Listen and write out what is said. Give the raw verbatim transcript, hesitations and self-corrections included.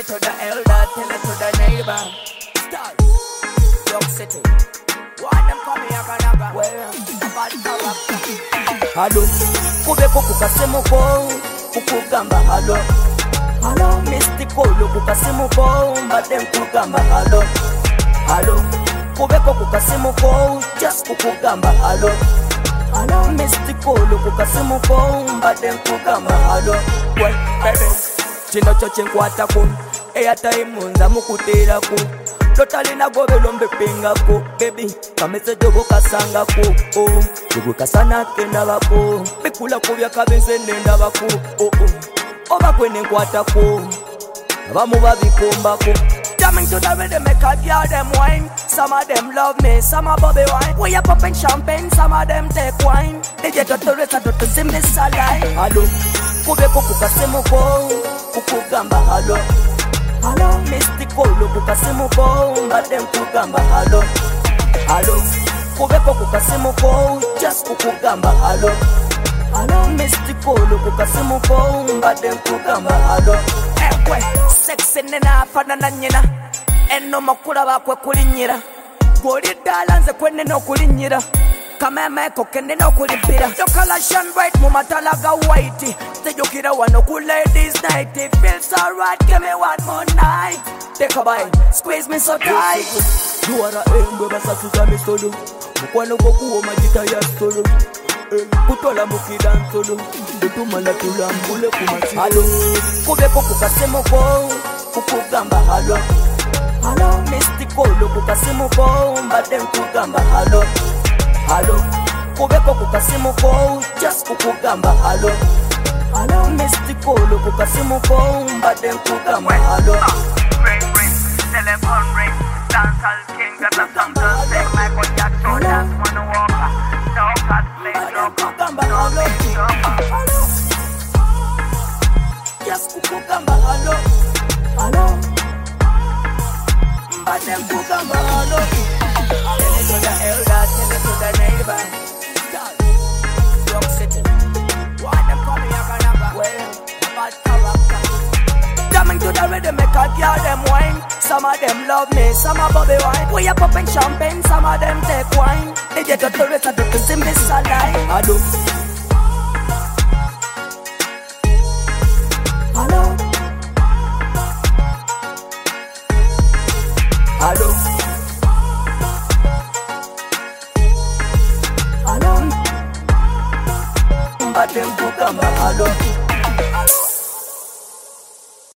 to the elder, tell it to the neighbor. Star, York City. Why them come here, Ganaga? Well, about character. Hello, kubeko kukasemuko, kukugamba hello. Hello, mystical, kukasemuko, but them kugamba hello. Hello, kubeko kukasemuko, just kukugamba hello. Hello, mystical, kukasemuko, but them kugamba hello. Well, baby, chino choche nkwata ku, airtime nza mukutera ku. Totally na go belombe pinga ko, baby. Kamese jogo kasanga ko, oh. Jogo kasana kenda bako, bikula kubya kabenze nenda bako, oh oh. Oba kwene nkwata ko, abamu babikomba ko. Jamming to the rhythm, make a girl them wine. Some of them love me, some of Bobby wine. We are popping champagne, some of them take wine. They get to the rest of the sim this alive. Hello, kubeko kukasemuko, kukugamba hello. Hello, mystical, kukasemuko, but them kugamba hello. Hello, kubeko kukasemuko, just kukugamba hello. Hello, mystical, kukasemuko, but them kugamba hello. Ewe, sexy nena fana na nyina, eno makula bakwe kulinyira. Goli dala nze kwene no kulinyira. Kameme kokende no kulipira. Yokala shine bright, mumatalaga whitey. Sejukira wano ku ladies night. It feels alright, give me one more night. Take a bite, squeeze me so tight. Duara embe basasuza mi solo. Mukwano goku majita ya solo. Kutola mukidan solo. Dutumana tulambule kumasi. Hello, kubeko kukasemuko, kukugamba hello. Hello, mystical, kukasemuko, but them kugamba hello. Hello, kubeko kukasemuko, just kukugamba hello. Hello, mystical, kukasemuko, but them kugamba hello. Ring ring, telephone ring, dancehall king, got a song to sing. Michael Jackson, that's one walker. No cosplay, no kugamba no hello. Hello, just kukugamba hello. Hello, but them kugamba hello. Tell it to the elder, tell it to the neighbor. York City. Why them call me a Ganaga? Well, about character. Jamming to the rhythm, make a girl them wine. Some of them love me, some of Bobby wine. We are popping champagne, some of them take wine. They get to the rest of the sim this alive. Hello,